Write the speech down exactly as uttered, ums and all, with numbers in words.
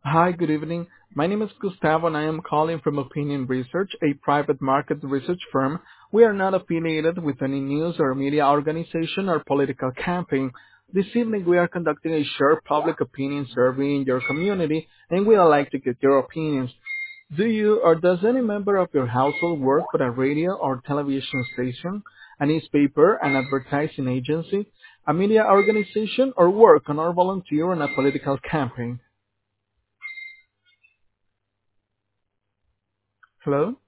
Hi, good evening. My name is Gustavo, and I am calling from Opinion Research, a private market research firm. We are not affiliated with any news or media organization or political campaign. This evening, we are conducting a short public opinion survey in your community, and we would like to get your opinions. Do you or does any member of your household work for a radio or television station, a newspaper, an advertising agency, a media organization, or work on or volunteer in a political campaign? Hello?